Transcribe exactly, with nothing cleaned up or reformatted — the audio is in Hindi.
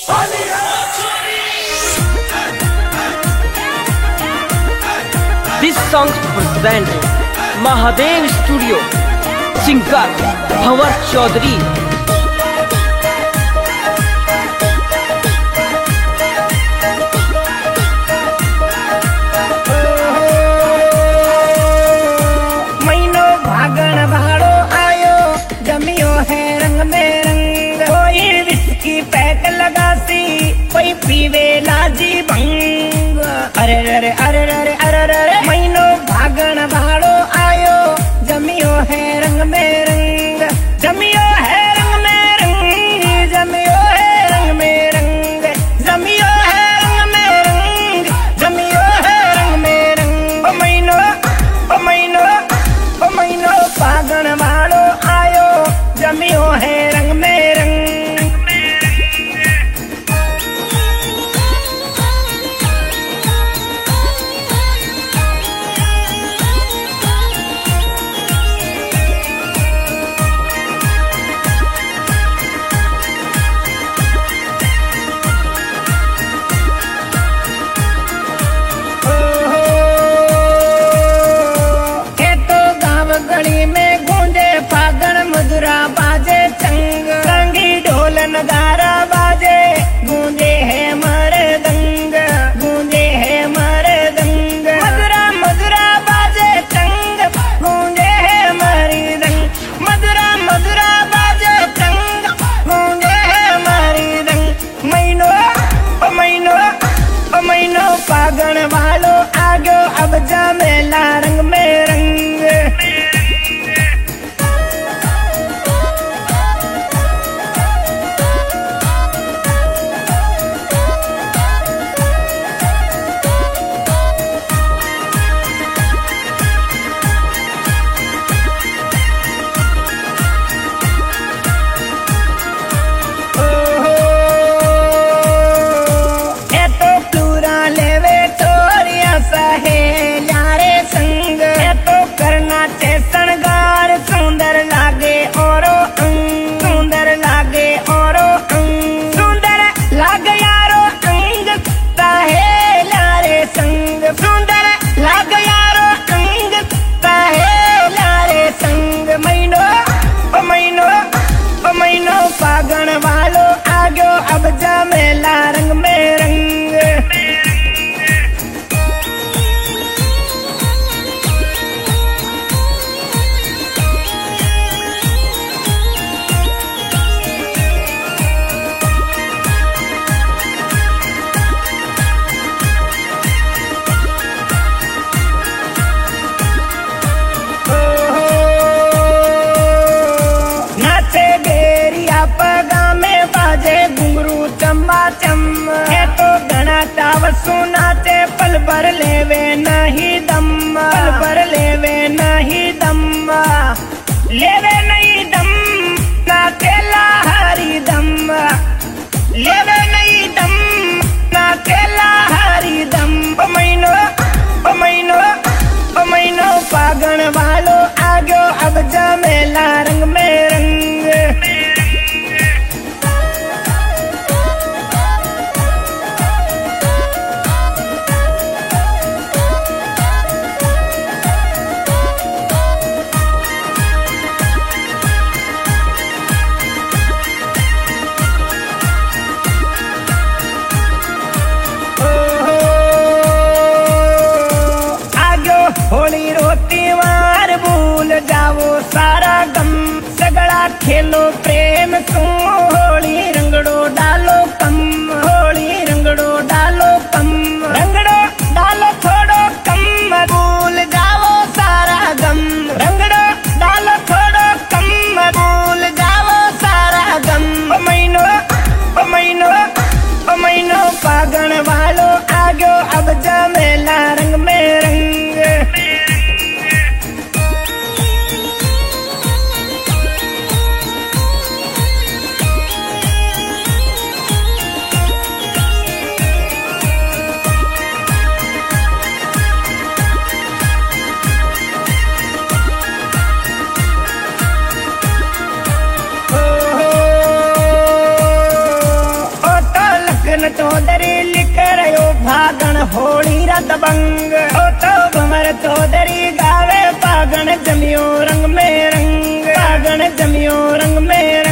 This song presented Mahadev Studio, singer Bhavar Chaudhary. महीनो भागण भाड़ो आयो, जमियो है रंग में रंग। कोई विस्की पैक लगासी, कोई पीवे लाजी भंग। अरे अरे अरे अरे अरे अरे महीनो भागण भाड़ो आयो, जमियो है रंग में रंग। जमियो है रंग में रंग, जमियो है रंग में रंग। जमियो है रंग में रंग, जमियो है रंग में रंग। ओ महीनो ओ महीनो ओ महीनो भागण भाड़ो आयो, जमियो है रंग में रंग। गली में गूंजे फागण मधुरा बाजे चंग। संगी ढोल नगारा बाजे, गूंजे है मरदंग, गूंजे है मरदंग। मधुरा मधुरा बाजे चंग, गूंजे है मरदंग। मधुरा मधुरा बाजे चंग, गूंजे है मरदंग। महीनो ओ महीनो ओ महीनो फागण वालो आगो, अब जमेला रंग में रंग। फागण वालो आगो, अब जमेला रंग में रंग। चम है तो घना ताव सुनाते, पल भर लेवे नहीं दम, पल भर लेवे नहीं दम। लेवे नहीं दम ना केला हरी दम, लेवे नहीं दम ना केला हरी दम। ओ महीनो ओ महीनो ओ महीनो फागण वालो आगो, अब जमेला रंग में रंग। दबंग। ओ तो भंवर चौधरी गावे पागण जमियो रंग में रंग, पागण जमियो रंग में रंग।